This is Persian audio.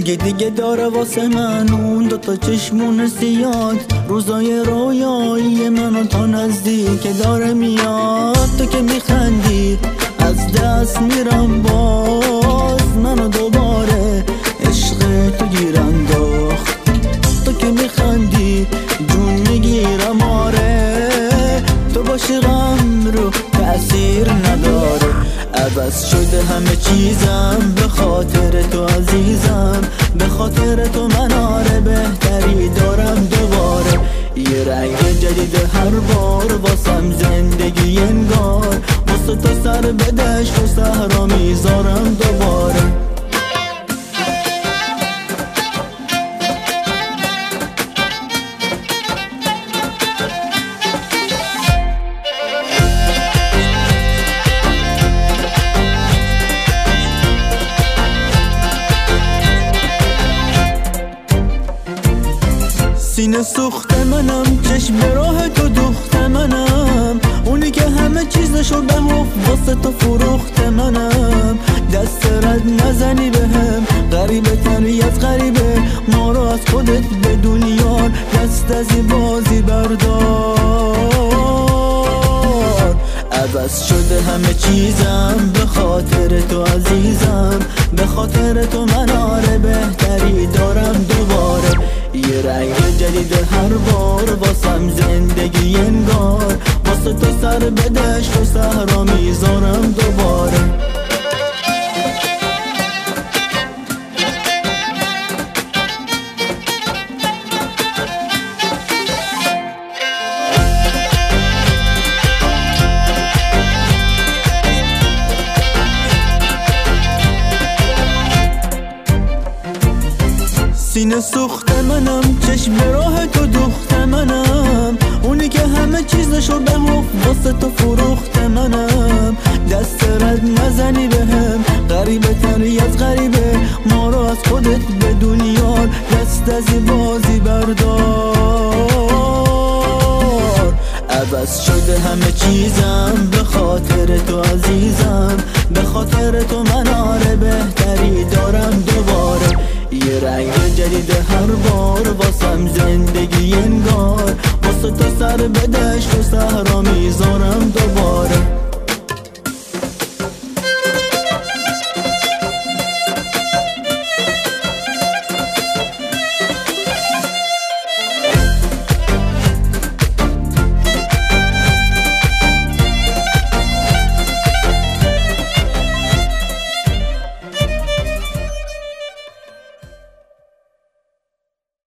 رنگ دیگه داره واسه من اون دوتا چشمون سیاد. روزای رویایی منو تا نزدیک داره میاد. تو که میخندی از دست میرم باز، منو دوباره عشق تو گیر انداخت. تو که میخندی جون میگیرم آره، تو باشی غم رو تأثیر نداره. عوض شده همه چیزم به خاطر تو عزیزم، به خاطر تو من آره بهتری دارم دوباره. یه رنگ جدید هر بار واسم زندگی انگار، واسه تو سر به دشت و صحرا میذارم دوباره. سینه سوخت منم، چشم به راه تو دوخت منم، اونی که همه چیزشو به واسه تو فروخت منم. دست رد نزنی بهم، غریبه تری از غریبه، ما رو از خودت بدون یار، دست از این بازی بردار. عوض شده همه چیزم به خاطر تو عزیزم، به خاطر تو من آره بهتری دارم دوباره. یه رنگ جدید هر بار واسم زندگی انگار، واسه تو سر به دشت و صحرا میذارم دوباره. سینه سوخت منم، چشم به راه تو دوخت منم، اونی که همه چیزشو به واسه تو فروخت منم. دست رد نزنی بهم، غریبه تری از غریبه، ما رو از خودت بدون یار، دست از این بازی بردار. عوض شده همه چیزم به خاطر تو عزیزم، به خاطر تو من آره بهتری دارم دوباره. یه رنگ جدید هر بار واسم زندگی انگار، واسه تو سر به دشت و صحرا میذارم